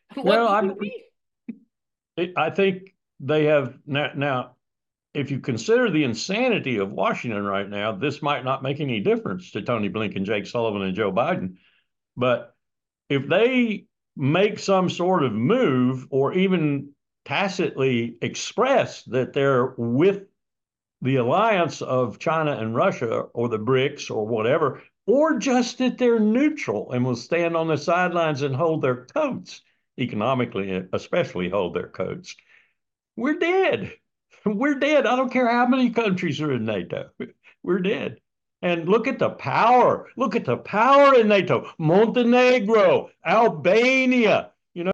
What Well, could it be? I think they have now. If you consider the insanity of Washington right now, this might not make any difference to Tony Blinken, Jake Sullivan, and Joe Biden. But if they make some sort of move or even tacitly express that they're with the alliance of China and Russia or the BRICS or whatever, or just that they're neutral and will stand on the sidelines and hold their coats, economically, especially hold their coats, we're dead. We're dead. I don't care how many countries are in NATO. We're dead. And look at the power. Look at the power in NATO. Montenegro, Albania,